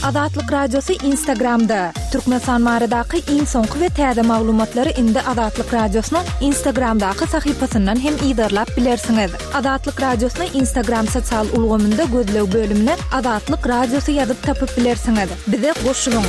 Azatlyk Radiosu Instagramda. Türkmenistan maradaky iň soňky we täze maglumatlary indi Azatlyk Radiosynyň Instagramdaky sahypasyndan hem ýydarlap bilersiňiz. Azatlyk Radiosynyň Instagram sosial ulgamynda gözlew bölümine Azatlyk Radiosu ýazyp tapyp bilersiňiz. Bize goşulyň.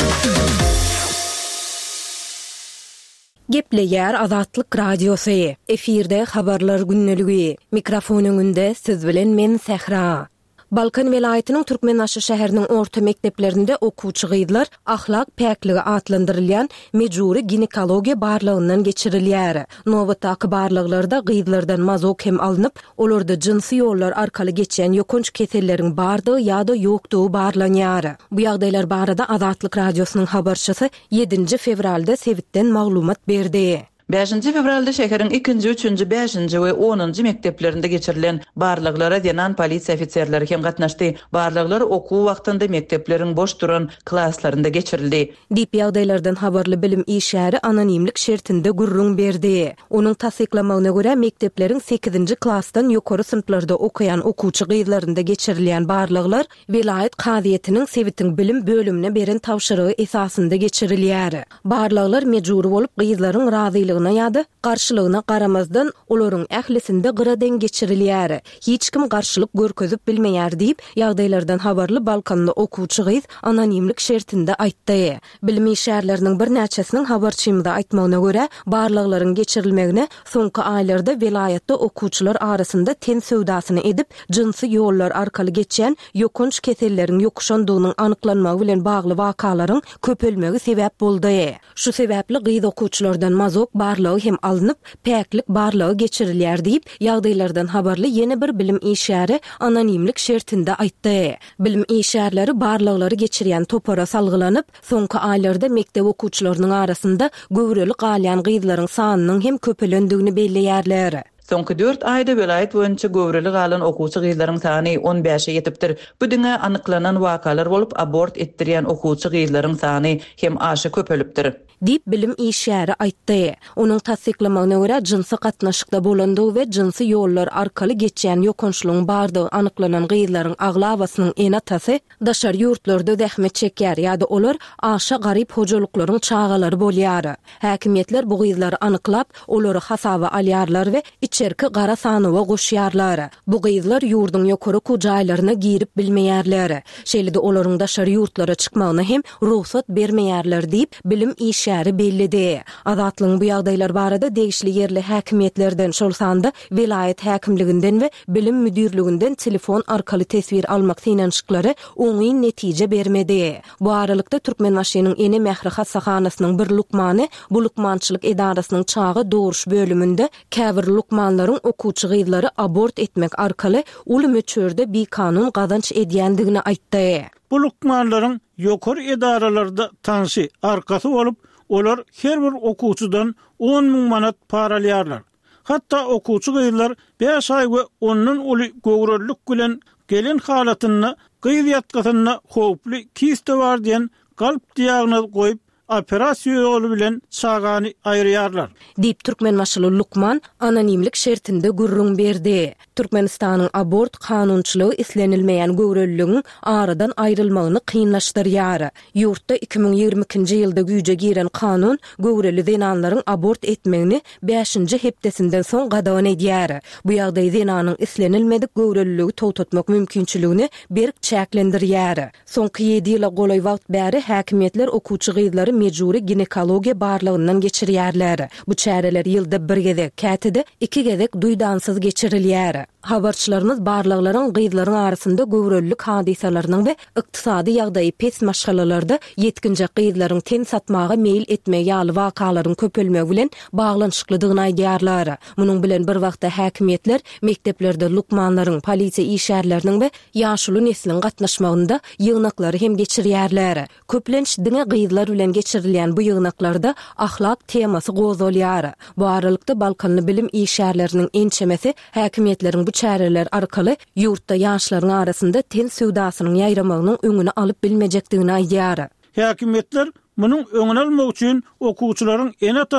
Gepleýär Azatlyk Radiosu. Efirde habarlar günneligi. Mikrofon öňünde siz bilen men Sehra. Balkan welaýatynyň Türkmenbaşy şäheriniň orta mekdeplerinde okuwçy gyzlar ahlak päkligi atlandyrylýan mejburi ginekologiýa barlygyndan geçirilýär. Nowatdaky barlyklarda gyzlardan mazok hem alınıp, olarda jinsy ýollar arkaly geçen ýokunç keselleriň bardygy ýa-da ýokdugy barlanýar. Bu ýagdaýlar barada Azatlyk Radiosynyň habarçysy 7 fevralda Sewitden maglumat berdi. 5 fevralda şäheriň 2-nji, 3-nji, 5-nji we 10-njy mekdeplerinde geçirilen barlyklara denan polisiýa ofitserleri hem gatnaşdy. Barlyklar okuw wagtynda mekdepleriň boş duran klaslarynda geçirildi. Dip ýagdaýlardan habarly bilim işäri anonimlik şertinde gurrun berdi. Onuň tasdiklamagyna görä mekdepleriň 8-nji klassdan ýokary synplarda okuyan okuwçy gyzlarynda geçirilýän barlyklar vilayet kaziýetiniň Sewitiň bilim bölümine beren tawşyrygy esasynda geçirilýär. Barlyklar mejbur bolup gyzlaryň razylygyny ýa-da garşylygyna garamazdan olaryň ählisinde gyradan geçirilýär. Hiç kim garşylyk görkezip bilmeýär diýip ýagdaýlardan habarly Balkanda okuwçy gyz anonimlik şertinde aýtdy. Bilim işärleriniň bir näçesiniň habarçymyda aýtmagyna görä, barlyklaryň geçirilmegine soňky aýlarda vilayatda okuwçylar arasynda ten söwdasyny edip, jinsy ýollar arkaly geçen ýokunç keselleriň ýokuşandygynyň anyklanmagy bilen bagly wakalaryň köpelmegi sebäp boldy. Şu sebäpli gyz okuwçylardan mazok barlygy hem alınıp, päklik barlygy geçirilýär diýip ýagdaýlardan habarly ýene bir bilim işäri anonimlik şertinde aýtdy. Bilim işärleri barlyklary geçirýän topara salgylanyp, soňky aýlarda mektep okuwçylarynyň arasynda göwrelik alýan gyzlaryň sanynyň hem köpelendigini belleýärler. Soňky 4 aýda vilayet boýunça göwrelik alan okuwçy gyzlaryň sany 15-e ýetipdir. Bu diňe anyklanan wakalar bolup abort etdirýän okuwçy gyzlaryň sany hem aşy köpelipdir. Dip bilim işäri aýtdy. Onuň tasdiklamagyna görä jinsy gatnaşykda bolandygy we jinsy ýollar arkaly geçen ýokunçlygyň bardygy anyklanan gyzlaryň aglawasynyň enatasy daşar ýurtlarda zähmet çekýär ýa-da olar aşa garyp hojalyklaryň çagalary bolýar. Häkimetler bu gyzlary anyklap, olary hasaba alýarlar we içerki gara sanyga goşýarlar. Bu gyzlar ýurduň ýokary kujaýlaryna girip bilmeýärler. Şeýle-de olaryň daşar ýurtlara çykmagyna hem ruhsat bermeýärler diýip bilim işäri bellidi. Azatlyň bu ýagdaýlar barada degişli ýerli häkimetlerden şolsanda vilayet häkimliginden we bilim müdürliginden telefon arkaly tesbir almak synançyklary oňy netije bermedi. Bu aralykda Türkmenbaşynyň ene mähri hassahanasynyň bir lukmany bu lukmançylyk edarasynyň çağı doğuruş bölümünde käbir lukmanlaryň okuwçy gyzlary abort etmek arkaly uly möçörde bir kanun gazanç edýändigini aýtdy. Bu lukmanlaryň ýokary edaralarda tansy arkasy bolup, olar her bir okuwçydan 10.000 manat paralýarlar. Hatda okuwçy gyzlar 5 aý we ondan uly göwrelik bilen gelen halatyny gyz ýatgasyna howply kiste bar diýen galp diagnoz goýup operasiýa ýolu bilen çagany aýrýarlar. Dip Türkmenbaşyly Lukman anonimlik şertinde gurrun berdi. Türkmenistanyň abort kanunçylygy islenilmeýän göwreligiň aradan aýrylmagyny kynlaşdyrýar. Ýurtda 2022-nji ýylda güýje giren kanun göwreli zenanlaryň abort etmegini 5-nji hepdesinden soň gadawan edýär. Bu ýagdaý zenanyň islenilmedik göwreliligi towtatmak mümkinçiligini berk çäklendirýär. Soňky 7 ýyla golay wagt bäri häkimetler okuwçy gyzlary mejburi ginekologiýa barlygyndan geçirýärler. Bu çäreler ýylda bir gezek, kätede 2 gezek duýdansyz geçirilýär. Habarçylarymyz barlyklaryň gyzlaryň arasynda göwrelilik hadisalarynyň we ykdysady ýagdaýy pes maşgalalarda ýetkinje gyzlaryň ten satmagy meýil etmegi ýaly wakalaryň köpelmegi bilen baglanşyklydygyny aýdýarlar. Munyň bilen bir wagtda häkimetler mekdeplerde lukmanlaryň, polisiýa işärleriniň we ýaşuly nesliniň gatnaşmagynda ýygnaklary hem geçirýärler. Köplenç diňe gyzlar bilen geçirilýän bu ýygnaklarda ahlak temasy gozalýar. Bu aralykda Balkanly bilim işärleriniň ençemesi häkimetleriň bu çäreler arkaly ýurtda ýaşlaryň arasynda ten söwdasynyň ýaýramagynyň öňüni alyp bilmejekdigini aýdýar. Häkimetler munyň öňüni almak üçin okuwçylaryň enatasynyň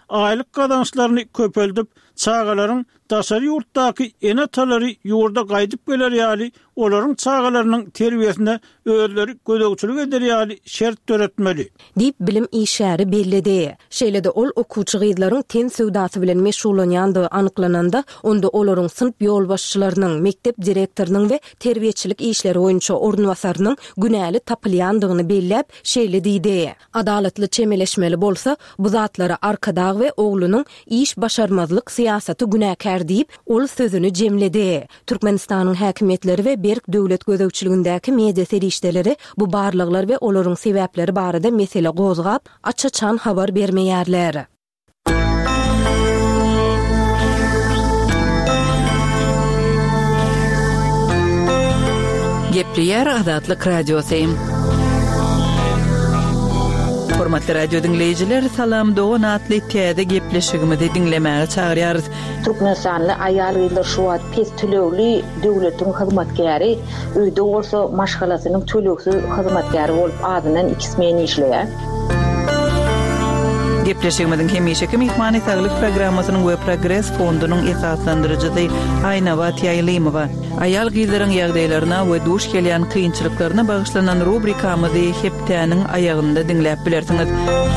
aylık kazançlaryny köpeldip, çağalaryň daşary ýurtdaky enatalary ýurda gaýdyp geler ýaly, olaryň çağalarynyň terbiýesine özleri gödөгçülük eder ýaly şert töretmeli. Dip bilim işäri bellidi. Şeýlede ol okuwçy gyzlaryň ten söwdasy bilen meşgullanýandygy anyklananda, onda olaryň sınıp ýolbaşçylarynyň, mektep direktorynyň we terbiýeçilik işleri boýunça ornwasarynyň günäli tapylýandygyny belläp şeýle diýdi. Adalatly çemeleşmeli bolsa, bu zatlara arkadagy we oglunyň iş başarmazlyk siýasaty günäkär diýip ol sözüni jemledi. Türkmenistanyň häkimetleri we berk döwlet gözegçiligindäki media serişdeleri bu barlyklar we olaryň sebäpleri barada mesele gozgap, açaçan habar bermeýärler. Gepleýär Azatlyk radiosu. Hormatly radio dinleyijiler, salam dogan atly täze gepleşigimizi dinlemäge çagyrýarys. Türkmenistanly aýal gyzlar şu wagt pes tölegli döwletiň hyzmatkäri, öýde bolsa maşgalasynyň töleksiz hyzmatkäri bolup adynan 2 men işleýär. Gepleşigimizin hemişeki mehmany saglyk programmasynyň we Progress fondunyň esaslandyrjysy Aýnabat Ýaýlymowa aýal gyzlaryň ýagdaýlaryna we duş gelýän kynçylyklaryna bagyşlanan rubrikamyzy heptäniň aýagynda dinläp bilersiňiz.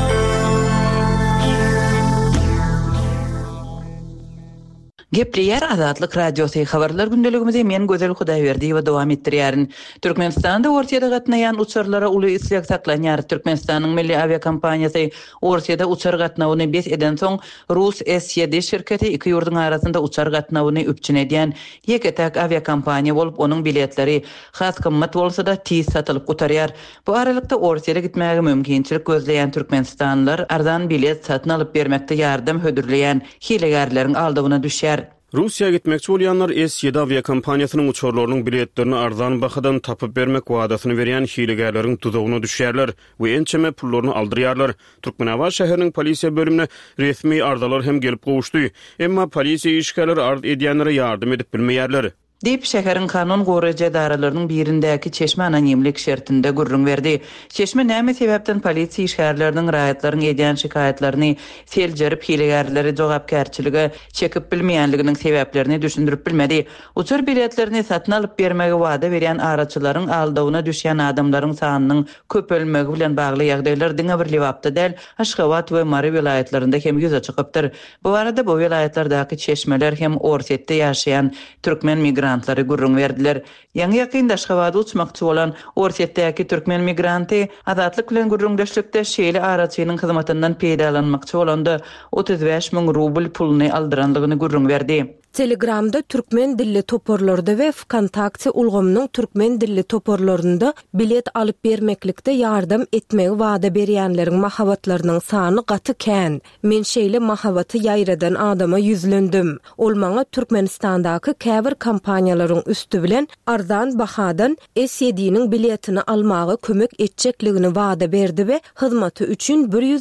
Gepleýär Azatlyk radiosu habarlar gündeligimizi men Gözel Hudaýberdiýewa dowam etdirýärin. Türkmenistanda ortaýa gatnaýan uçurlara uly isleg saklanýar. Türkmenistanyň milli aviakompaniýasy ortaýa uçur gatnawyny bes eden soň Rus S7 şirketi iki ýurduň arasynda uçur gatnawyny üpçün edýän ýeketäk aviakompaniýa bolup onuň biletleri has kymmat bolsa-da tiz satylyp gutarýar. Bu aralykda ortaýa gitmäge mümkinçilik gözleýän türkmenistanlylar arzan bilet satyn alyp bermekde ýardam hödürleýän hilegärleriň aldygyna düşýär. Russiýa gitmekçi bolýanlar S7 aviakompaniýasynyň uçurlarynyň biletlerini arzan bahadan tapyp bermek wadasyny berýän hilegärleriň tuzagyna düşýärler we ençeme pullaryny aldyrýarlar. Türkmenawa şäheriniň polisiýa bölümine resmi ardalar hem gelip gowuşdy, emma polisiýa işgärleri ard edýänlere ýardam edip bilmeýärler. Dip şäheriň kanun goraýjy edaralarynın birindäki çeşme anonimlik şertinde gurrun berdi. Çeşme näme sebäpden polisiýa işgärleriniň raýatlaryň edýän şikaýatlaryny seljerip hilegärleri jogapkärçiligi çekip bilmeýänliginiň sebäplerini düşündirip bilmedi. Uçur biletlerini satyn alyp bermegi wada berýän araçylaryň aldygyna düşýän adamlaryň sanynyň köpelmegi bilen bagly ýagdaýlar diňe bir lewapda däl Aşgabat we Mary vilayetlerinde hem ýüze çykypdyr. Bu arada bu vilayetlerdaky çeşmeler hem orsetde ýaşaýan türkmen migrantları gurrun verdiler. Ýa-ni ýakynda Aşgabatda uçmakçy bolan orsetdäki türkmen migranty azatlyk bilen gurrundaşlykda şeýle araçynyň hyzmatyndan peýdalanmakçy bolanda 35 000 rubl puluny aldyranlygyny gurrun berdi. Telegramda türkmen dilli toporlarda we Vkontakte ulgamynyň türkmen dilli toporlarynda bilet alyp bermeklikde ýardam etmegi wada berýänleriň mahabatlarynyň sany gaty kän. Men şeýle mahabaty ýaýradan adama ýüzlendim. Ol maňa Türkmenistandaky käbir kompaniýalaryň üstü bilen arzan bahadan S7-niň biletini almagy kömek etjekligini wada berdi we hyzmaty üçin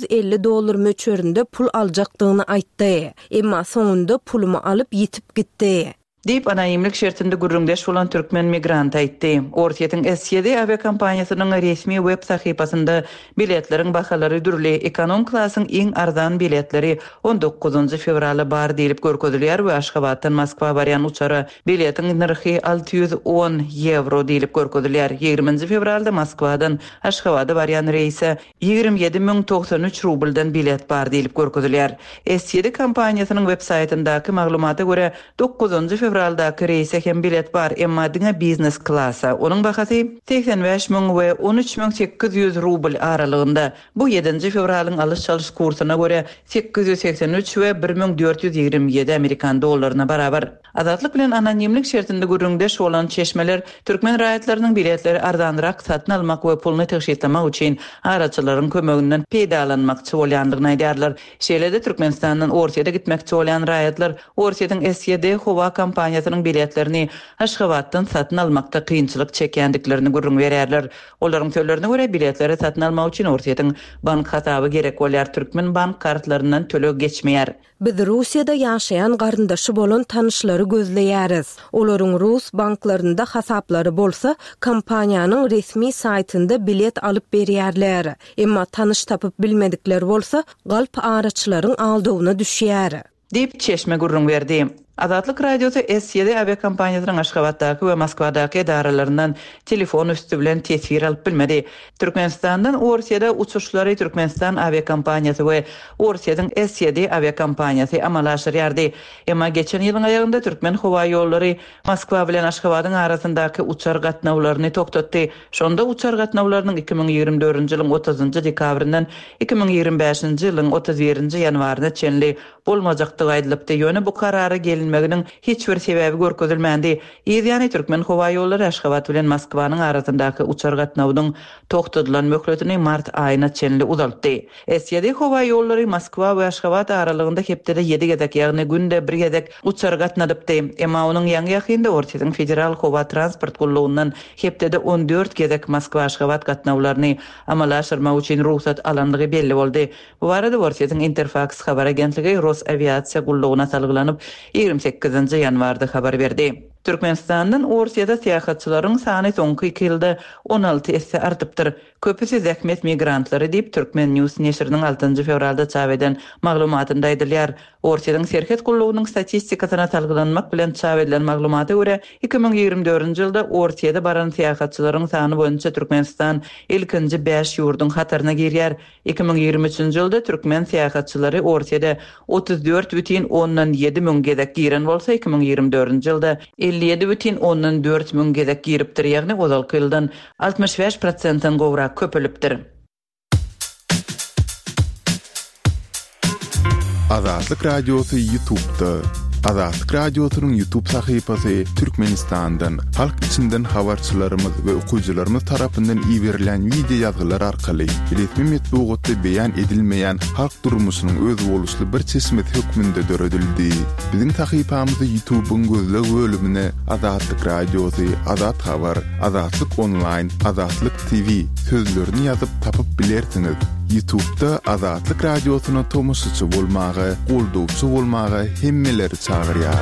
$150 möçberinde pul aljakdygyny aýtdy. Emma soňunda pulumy alyp yitip gitdi. Dip anonimlik şertinde gurrundaş bolan türkmen migrant aýtdy. Ortaýatyň S7 aviakompaniýasynyň resmi web sahypasynda biletleriň bahalary dürli, ekonom klasyň iň arzan biletleri 19 fevralda bar diýilip görkezilýär we Aşgabatdan Moskwa barýan uçara biletiň narhy 610 euro diýilip görkezilýär. 20 fevralda Moskwadan Aşgabatda barýan reýse 27.093 rubldan bilet bar diýilip görkezilýär. S7 kompaniýasynyň web saýtyndaky maglumata görä 9 fevraldaky reýse hem bilet bar, emma diňe biznes klasa. Onuň bahasy 85 000 we 13.800 rubl aralygynda. Bu 7 fevralyň alış-çalış kursyna görä 883 we 1427 Amerikan dollaryna barabar. Azatlyk bilen anonimlik şertinde gurrundaş bolan çeşmeler türkmen raýatlarynyň biletleri arzanrak satyn almak we puluny teşkiltlemek üçin araçylaryň kömeginden peýdalanmakçy bolýanlygyny aýdýarlar. Şeýlede Türkmenistanyň ortaýa gitmekçi bolan raýatlar ortaýatyň S7 howa kampaniýasynyň biletlerini Aşgabatdan satyn almakda kynçylyk çekendiklerini gurrun berýärler. Olaryň sözlerine görä biletleri satyn almak üçin ortaýatyň bank hasaby gerek bolýar. Türkmen bank kartlaryndan tölek geçmeýär. Biz Russiýada ýaşaýan garyndaşy bolan tanyşlary gözleýäris. Olaryň Rus banklarynda hasaplary bolsa, kompaniýanyň resmi saytynda bilet alyp berýärler. Emma tanyş tapyp bilmedikleri bolsa, galp araçlaryň aldygyna düşýär. Dip çeşme gurrun berdi. Azatlyk radiosu S7 aviakompaniýasynyň Aşgabatdaky we Moskwadaky edaralarynyň telefon üstü bilen tesir alyp bilmedi. Türkmenistandan Orsiýada uçuşlary Türkmenistan aviakompaniýasy we Orsiýadyň S7 aviakompaniýasy amalaşdyrýardy. Emma geçen ýylyň aýagynda Türkmen howa ýollary Moskwa bilen Aşgabatyň arasyndaky uçar gatnawlaryny toktatdy. Şonda uçar gatnawlarynyň 2024-nji ýylyň 30-njy dekabryndan 2025-nji ýylyň 31-nji ýanwaryna çenli bolmajakdygy aýdylypdy. Ýöne bu karary gelinmeginiň hiç bir sebebi görkezilmändi. Ýani Türkmen howa ýollary Aşgabat bilen Moskwanyň arasyndaky uçar gatnawdyň toktadylan möhletini mart aýyna çenli uzaltdy. S7 howa ýollary Moskwa we Aşgabat aralygynda hepde 7 gedek, ýagny günde 1 gedek uçar gatnadypdy. Emma onuň ýaňy ýakynda Orsiýadyň federal howa transport gullugyndan hepde 14 gedek Moskwa Aşgabat gatnawlaryny amalaşdyrmak üçin ruhsat alandygy belli boldy. Bu barada Orsiýadyň Interfax habar agentligi Ros aviasiýa gullugyna salgylanyp 28-nji ýanwarda habar berdi. Türkmenistandan Orsiýada seýahatçylaryň sany soňky 2 ýylda 16 esse artypdyr. Köpüsi zähmet migrantlary diýip Türkmen News neşriniň 6-njy fevralda çap eden maglumatynda aýdylýar. Orsiýadyň serhet gullugynyň statistikasyna salgylanmak bilen çap edilen maglumata görä 2024-nji ýylda Orsiýada baran seýahatçylaryň sany boýunça Türkmenistan ilkinji 5 ýurduň hatyryna girýär. 2023-nji ýylda Türkmen seýahatçylary Orsiýada 34,7 müň gedek giren bolsa, 2024-nji ýylda 57,4 müň gedek giripdir, ýagny ozalky ýyldan 65%-dan gowrak köpelipdir. Azatlyk radiosu YouTube'da. Azatlyk radiosynyň YouTube sahypasy Türkmenistandan, halk içinden habarçylarymyz we okuyjylarymyz tarapyndan iýerilen video ýazgylar arkaly resmi metbuatda beýan edilmeýän halk durmuşynyň öz boluşly bir çeşmet hökmünde döredildi. Biziň sahypamyzy YouTube'un gözle bölümine Azatlyk radiosu, Azat habar, Azatlyk online, Azatlyk TV sözlerini ýazyp tapyp bilersiňiz. YouTube'da Azatlyk radiosyna tomoşçy bolmagy, goldowçy bolmagy hemmeleri çağırýar.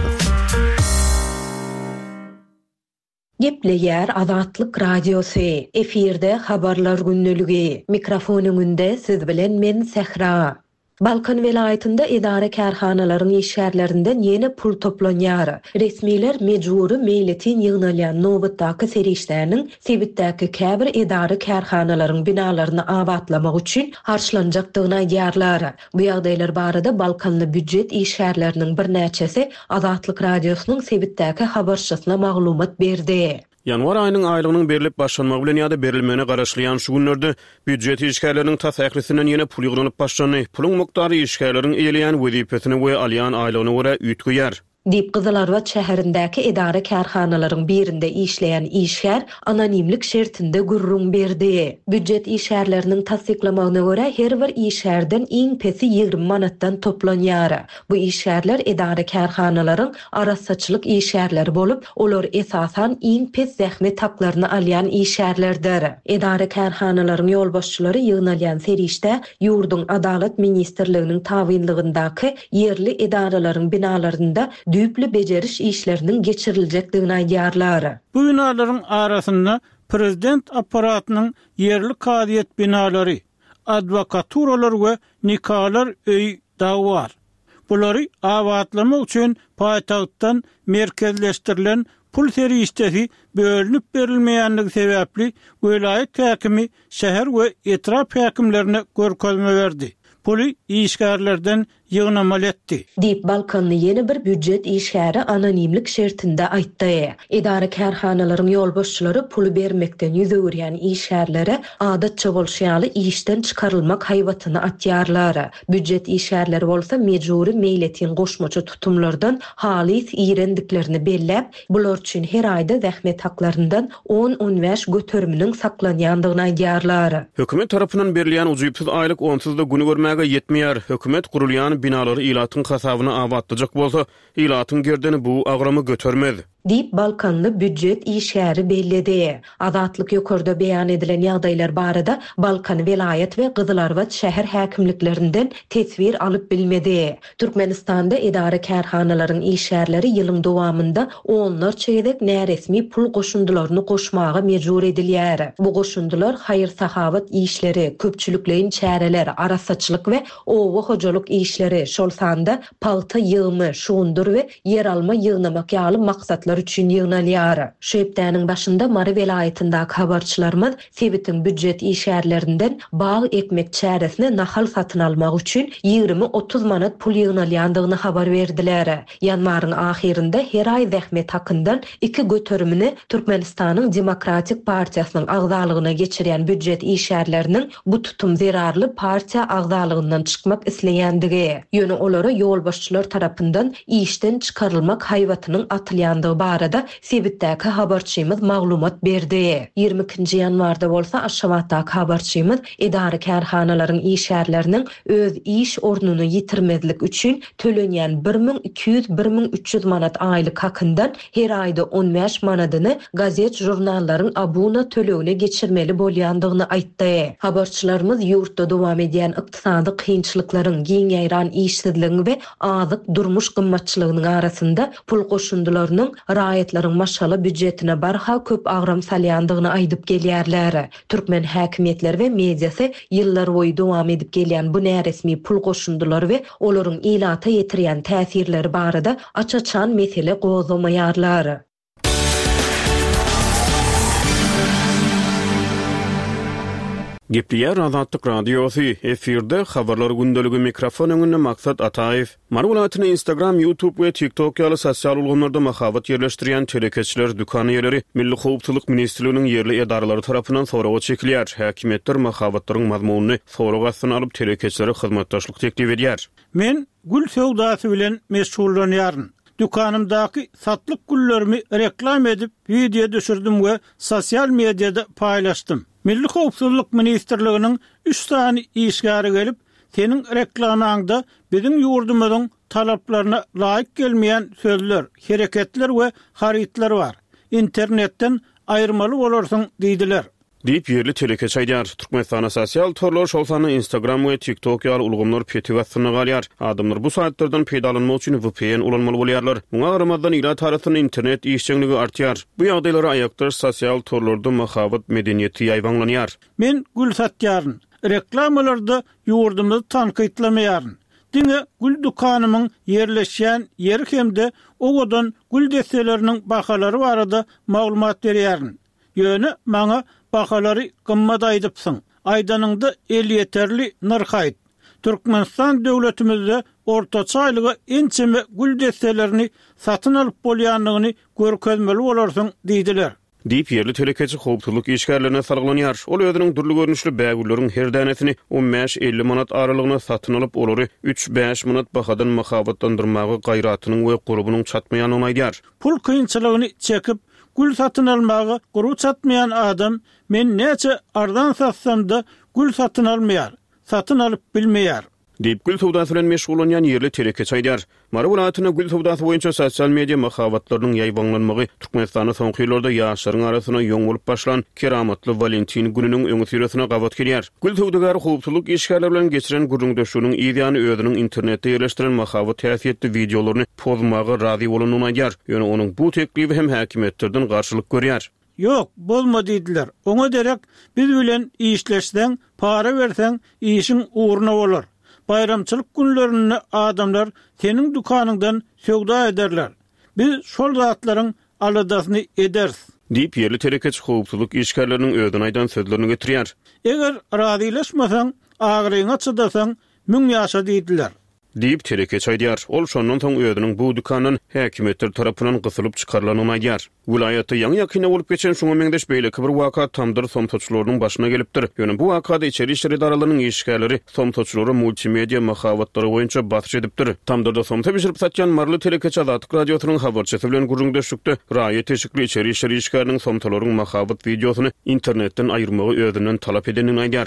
Gepleýär Azatlyk radiosu. Efirde habarlar günneligi. Mikrofonyň önünde siz bilen men Sehra. Balkan vilayetinde idare kärhanalaryň işgärlerinden ýene pul toplanýar. Resmiler mejburi meýletin ýygnalýan nowatdaky serişleriniň sebitdäki käbir idare kärhanalaryň binalaryny awatlamak üçin harçlanjakdygyna aýdýarlar. Bu ýagdaýlar barada Balkanly büdjet işgärleriniň bir näçesi Azatlyk radiosynyň sebitdäki habarçysyna maglumat berdi. Yanvar aýynyň aýlygynyň berilip başlanmagy bilen ýa-da berilmegine garaşlayan şu günlerde büdjet işgärleriniň tasaklisinden ýene pul ýygnanyp başlany. Puluň mukdary işgärleriň eýleýän wezipetini we alýan aýlygyna görä üýtgüýär. Dip Gyzylarwat şäherindäki idare kärhanalaryň birinde işleýän işgär anonimlik şertinde gurrun berdi. Büdjet işgärleriniň tasdiklamagyna görä her bir işgärden iň pesi 20 manatdan toplanýar. Bu işgärler idare kärhanalaryň arasaçylyk işgärleri bolup, olar esasan iň pes zähmet haklaryny alýan işgärlerdir. Idare kärhanalaryň ýolbaşçylary ýygnalýan serişde ýurdun Adalet Ministrliginiň tawinligyndaky yerli idaralaryň binalarynda düýpli bejeriş işlerinin geçiriljekdigini aýdýarlar. Bu binalaryň arasynda prezident aparatynyň yerli kadiýet binalary, advokaturalar we nikalar öý da bar. Bulary awatlamak üçin paýtagtdan merkezleşdirilen pul serişdesi bölünip berilmeýänligi sebäpli vilayet häkimi şäher we etrap häkimlerine görkezme berdi. Puli işgärlerden ýygnamaly etdi. Dip Balkanly ýene bir büdjet işgäri anonimlik şertinde aýtdy. Idare kärhanalaryň ýolbaşçylary pul bermekden ýüzürýän işgärlere adatça bolşýaly işden çykarylmak haýwatyny atýarlar. Büdjet işgärleri bolsa mejburi meýletin goşmaça tutumlardan halis iýrendiklerini bellep, bular üçin her aýda zähmet haklaryndan 10-15 göterminiň saklanýandygyny aýdýarlar. Hökümet tarapyndan berilýän ujuýpsyz aýlyk onsuz da güni görmäge ýetmeýär. Hökümet gurulýan binaları ilatın hasabyna abatdyjak bolsa, ilatın gerdeni bu agramy götürmez. Dip Balkanlı büdjet işgäri belledi. Azatlyk ýokarda beýan edilen ýagdaýlar barada Balkan vilayet we Gyzylarbat şäher häkimliklerinden tesvir alyp bilmedi. Türkmenistanda idara kärhanalaryň işgärleri ýylyň dowamında onlarça ýedek näresmi pul goşundylaryny goşmaga mejbur edilýär. Bu goşundylar haýyr-sahabat işleri, köpçülükleýin çäreler, arasaçylyk we owa hojalyk işleri, şol sanda palta ýygymy, şundur we yer alma ýygnamak ýaly maksatlar üçün ýygnalýar. Şeýpdäniň başynda Mary welaýetinde habarçylarymyz Sebitin büdjet işgärlerinden bağ ekmek çäresini nahal satyn almak üçün 20-30 manat pul ýygnalýandygyny habar berdiler. Ýanwaryň ahirinde her ay zähmet hakyndan 2 götürümini Türkmenistanyň Demokratik Partiýasynyň agzalygyna geçirýän büdjet işgärleriniň bu tutum zerarly partiýa agzalygyndan çykmak isleýändigi, ýöne olara ýolbaşçylar tarapyndan işden çykarylmak haýwatynyň atylýandygy barada Sebitdäki habarçymyz maglumat berdi. 22-nji ýanwarda bolsa Aşgabatdaky habarçymyz idara kärhanalaryň işgärleriniň öz iş ornuny ýitirmezlik üçin tölenýän 1200-1300 manat aýlyk hakyndan her aýda 15 manadyny gazet jurnallaryň abuna tölegine geçirmeli bolýandygyny aýtdy. Habarçylarymyz ýurtda dowam edýän ykdysady kynçylyklaryň, giň ýaýran işsizligi we azyk durmuş gymmatçylygynyň arasynda pul goşundylarynyň raýatlaryň maşala büdjetine barha köp agram salýandygyny aýdyp gelýärler. Türkmen häkimetleri we mediasy ýyllar boýy dowam edip gelýän bu näresmi pul goşundylary we olaryň ilata ýetirýän täsirleri barada açaçan mesele gozamaýarlar. Gepliýär Azatlyk radiosu efirde habarlar gündöligi mikrofon öňünde Maksat Ataýew. Marwulatyny Instagram, YouTube we TikTok ýaly sosial ulgamlarda mahawat ýerleşdirýän telekeçiler dükany ýerleri Milli Howpsuzlyk Ministrliginiň ýerli edaralary tarapyndan soraga çekilýär. Häkimetler mahawatlaryň mazmunyny soraga astyna alyp telekeçilere hyzmatdaşlyk teklip edýär. Men gül sowdasy bilen meşgullanýaryn. Dükanymdaky satlyk güllerimi reklam edip video düşürdim we sosial mediada paýlaşdym. Milli Howpsuzlyk Ministrliginiň 3 tane işgäri gelip, senin reklamanda bizim ýurdumyzyň talaplaryna laýyk gelmeýän sözler, hereketler we haritler bar. İnternetden aýyrmaly bolarsyň diýdiler. Diýip ýerli telekeç aýdýar. Türkmenistana sosial torlar şolsany Instagram we TikTok ýaly ulgamlar petiwasyny galýar. Adamlar bu saatlardan peýdalanmak üçin VPN ulanmaly bolýarlar. Muňa garamadan ila tarasyny internet işçiligi artýar. Bu ýagdaýlara aýakdaş sosial torlarda mahawat medeniýeti ýaýwanlanýar. Men gül satýaryn. Reklamalarda ýurdumyzy tankytlamayaryn. Diňe gül dukanymyň ýerleşýän ýeri hemde owadan gül desteleriniň bahalary barada maglumat berýäryn. Ýöne maňa bahalary gymmat aýdypsyň. Aýdanynda 50 ýeterli narh aýt. Türkmenistan döwletimizde ortaça aýlyga ençeme gül destelerini satyn alyp bolýanlygyny görkezmeli bolarsyň diýdiler. Diýip ýerli telekeçi howpsuzlyk işgärlerine salglanýar. Ol özüniň durly görnüşli bägülleriň her danesini 15-50 manat aralygyna satyn alyp olary 3-5 manat bahadan mahawatlandyrmagy gaýratynyň we gurubunyň çatmaýanyny aýdýar. Pul kynçylygyny çekip gül satyn almagy guru çatmayan adam men näçe ardan satsam-da gül satyn almaýar, satyn alyp bilmeýär. Diýip gül sowdasy bilen meşgullanýan ýerli telekeç aýdýar. Marwulatyny gül sowdasy boýunça sosial media mahawatlarynyň ýaýwanlanmagy Türkmenistanyň soňky ýyllarda ýaşlaryň arasyna ýoň bolup başlan keramatly Valentin gününiň öňe süresine gawat gelýär. Gül sowdagary howpsuzlyk işgärleri bilen geçiren gurrundaşynyň ýa-da özüniň internetde ýerleşdiren mahawat täsirli videolaryny pozmagy razy bolanyny aýdýar. Ýöne onuň bu teklibi hem häkimetlerden garşylyk görýär. Yok, bolma diýdiler. Oňa derek biz bilen işleşseň, para berseň, işiň uğruna bolar. Bayramçylyk günlerini adamlar senin dükanyňdan söwda ederler. Biz şol zatlaryň aladasyny ederiz. Diýip ýerli telekeç howpsuzlyk işgärleriniň öýden aýdan sözlerini getirýär. Eger razylaşmasaň, agyryňa çydasaň, müň ýaşa diýdiler. Diýip telekeç aýdýar. Ol şondan soň öýdüniň bu dükanyň häkimetler tarapyndan gysylyp çykarlanyny aýdýar. Vilayatda ýaňy ýakyna bolup geçen şoňa meňdeş beýleki bir waka tamdyr somtoçlarynyň başyna gelipdir. Ýöne bu wakada içeri işler edaralarynyň işgärleri somtoçlary multimedia mahawatlary boýunça batyş edipdir. Tamdyrda somta bişirip satýan Marly telekeç Azatlyk radiosynyň habarçysy bilen gurrundaşykdy. Raýat teşikli içeri işler işgäriniň somtalaryň mahawat videosyny internetden aýyrmagy özünden talap edenini aýdýar.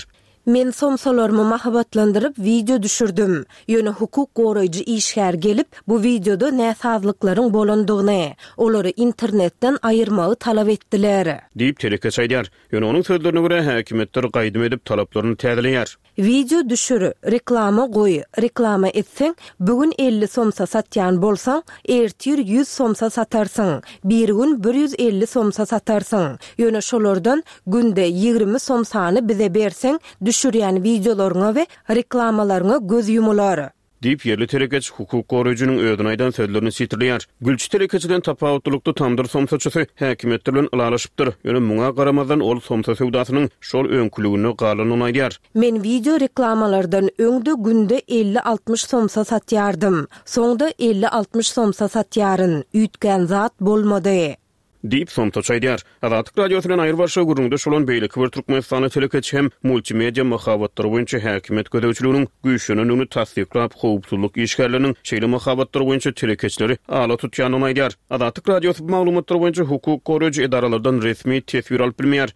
Men somsalarımı mahabatlandırıp video düşürdüm. Yöne hukuk goraýjy işgär gelip bu videoda näsazlyklaryň bolandygyny, olary internetten aýyrmagy talap etdiler. Diýip telekeç aýdýar. Yöne onuň sözlerine görä häkimetler gaýdym edip talaplaryny täzeleýär. Video düşürü, reklama goý. Reklama etseň, bugün 50 somsa satýan bolsaň, ertir 100 somsa satarsyň. Bir gün 150 somsa satarsyň. Yöne şolardan günde 20 somsany bize berseň, düşürýän videolaryňa we reklamalaryňa göz yumular. Diýip yerli telekeç hukuk goraýjynyň öýdüne aýdan sözlerini sitirleýär. Gülçi telekeçden tapawutlukdy tandyr somsaçysy häkimetler bilen ylalaşypdyr. Ýöne muňa garamazdan ol somsa sowdasynyň şol öňküligini galanyny aýdýar. Men video reklamalardan öňde günde 50-60 somsa satýardym. Soňda 50-60 somsa satýaryn. Üýtgen zat bolmady. Diýip somsaç aýdýar. Azatlyk radiosynyň aýrbaşy gurulmada şolan beýleki bir Türkmenistany telekeç hem multimedia mahabatlary boýunça häkimet gödäwçiliginiň güýçlüňini tasdiklap, howpsuzlyk işgärleriniň şeýle mahabatlary boýunça telekeçleri ala tutýanyny aýdýar. Azatlyk radiosy maglumatlary boýunça hukuk goraýjy edaralardan resmi tesbir alyp bilmeýär.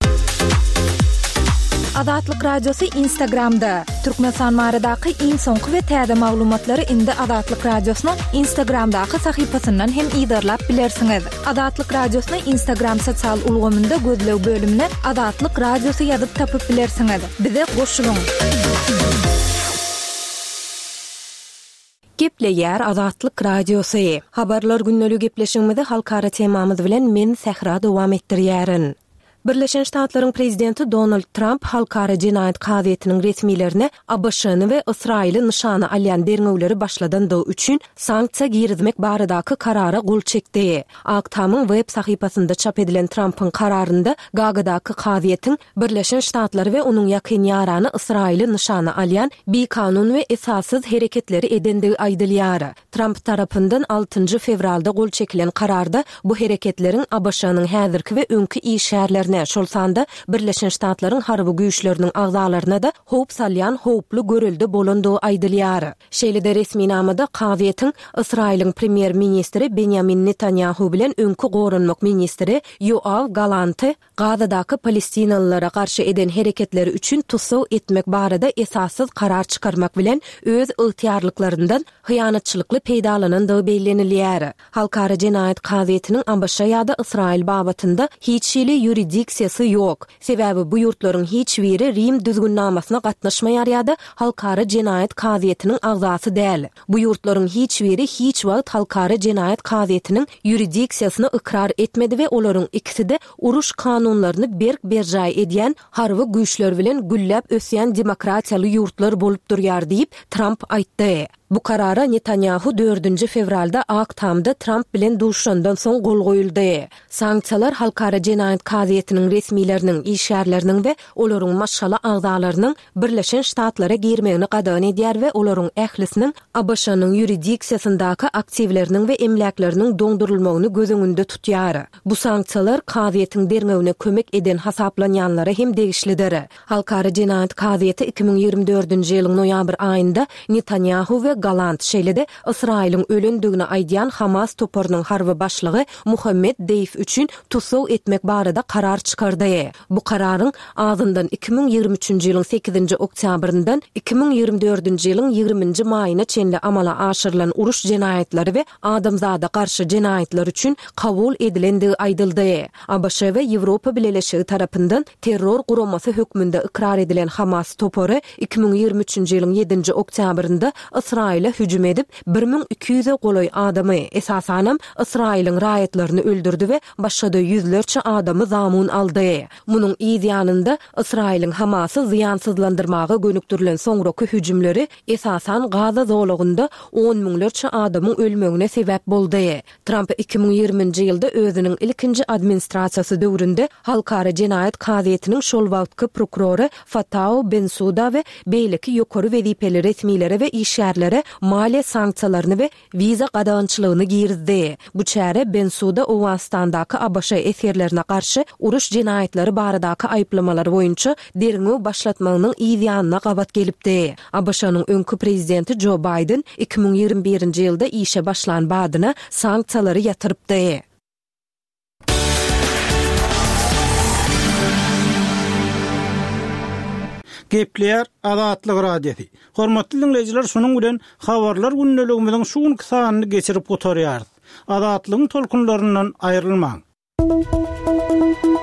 Azatlyk radiosu Instagramda. Türkmenistan maradaky iň soňky we täze maglumatlary indi Azatlyk radiosynyň Instagramdaky sahypasyndan hem ýydarlap bilersiňiz. Azatlyk radiosyny Instagram sosial ulgamynda gözlew bölümine Azatlyk radiosu ýazyp tapyp bilersiňiz. Bize goşulyň. Gepleýär Azatlyk radiosu. Habarlar günnälik gepleşigimizde halkara temamyz bilen men Sehra dowam etdirýärin. Birleşen Ştatlaryň prezidenti Donald Trump halkara jinayet kaziýetiniň resmilerine ABŞ-ny we Israýly nişany alýan derňewleri başladandygy üçin sanksiýa girizmek baradaky karara gol çekdi. Aktamyň web sahypasynda çap edilen Trump'yň kararynda Gagadaky kaziýetiň Birleşen Ştatlary we onuň ýakyn ýarany Israýly nişany alýan bi-kanun we esassız hereketleri edendigi aýdylýar. Trump tarapyndan 6 fevralda gol çekilen kararda bu hereketleriň ABŞ-nyň häzirki we öňkü işgärlerini şolsanda Birleşen Ştatlaryň harby güýçleriniň agzalaryna da howp salýan howply görüldi bolandygy aýdylýar. Şeýle-de resmi namada kaziýetiň Israýlyň premier ministri Benjamin Netanyahu bilen öňkü gorunmak ministri Yoav Gallanty Gazadaky Palestinalylara garşy eden hereketleri üçin tutsaw etmek barada esassız karar çykarmak bilen öz ygtyarlyklaryndan hyýanatçylykly peýdalanandygy bellenilýär. Halkara jinayet kaziýetiniň ambasha ýa-da Israýl babatynda hiç şeýle ýuridiksiyasy ýok. Sebäbi bu ýurtlaryň hiç biri Rim düzgünnamasına gatnaşmaýar ýa-da halkara jinayet kaziýetiniň agzasy däl. Bu ýurtlaryň hiç biri hiç wagt halkara jinayet kaziýetiniň ýuridiksiýasyny ikrar etmedi we olaryň ikisi de uruş kanunlaryny berk-berjay edýän harby güýçler bilen gülläp ösýän demokratiýaly ýurtlar bolup durýar diýip Trump aýtdy. Bu karara Netanyahu 4 fevralda Aktamda Trump bilen duşandan soň gol goýuldy. Sanksiýalar halkara jinayet kaziýetiniň resmileriniň işgärleriniň we olaryň maşgala agzalarynyň Birleşen Ştatlara girmegini gadan edýär we olaryň ählisiniň ABŞ-nyň ýuridiksiýasyndaky aktiwleriniň we emlaklariniň doňdurulmagyny gözüňünde tutýar. Bu sanksiýalar kaziýetiň derňewine kömek eden hasaplanýanlara hem degişlidir. Halkara jinayet kaziýeti 2024-nji ýylyň noýabr aýynda Netanyahu we Galant şeýle-de Israýlyň ölendigini aýdýan Hamas toparynyň harby başlygy Muhammed Deif üçin tutsaw etmek barada karar çykardy. Bu kararyň azyndan 2023-nji ýylyň 8-nji oktýabryndan 2024-nji ýylyň 20-nji maýyna çenli amala aşyrylan uruş jinaýetleri we adamzada garşy jinaýetler üçin kabul edilendigi aýdyldy. ABC we Ýewropa Birleşigi tarapyndan terror guramasy hökmünde ikrar edilen Hamas topary 2023-nji ýylyň 7-nji oktýabrynda Israýla hüjüm edip 1200-e goloy adamy esasanam Israýlyň raýatlaryny öldürdi we başga da yüzlerçe adamy zamyn aldy. Munyň ýanynda Israýlyň Hamasy ziýansızlandyrmagy gönükdirilen soňraky hüjümleri esasan Gaza zolagynda 10 miňlerçe adamyň ölmegine sebäp boldy. Trump 2020-nji ýylda özüniň ilkinji administrasiýasy döwründe halkara jinayet kaziýetiniň şol wagtky prokurory Fatou Bensouda we beýleki ýokary wezipeli resmiýlere we işgärlere maliýe sanksiýalaryny we wiza gadançylygyny girizdi. Bu çäre Bensouda Owganistandaky ABŞ eserlerine garşy uruş jinayetleri baradaky aýplamalary boýunça derňew başlatmagynyň ýygyanyna gabat gelipdi. ABŞ-nyň öňkü prezidenti Joe Biden 2021-nji ýylda işe başlan badyna sanksiýalary ýatyrypdy. Gepleýär Azatlyk radiosi. Hormatly dinleýijiler, şonuň bilen habarlar günneligimiziň şuň sanyny geçirip oturýar. Azatlygyň tolkunlaryndan aýrylmaň.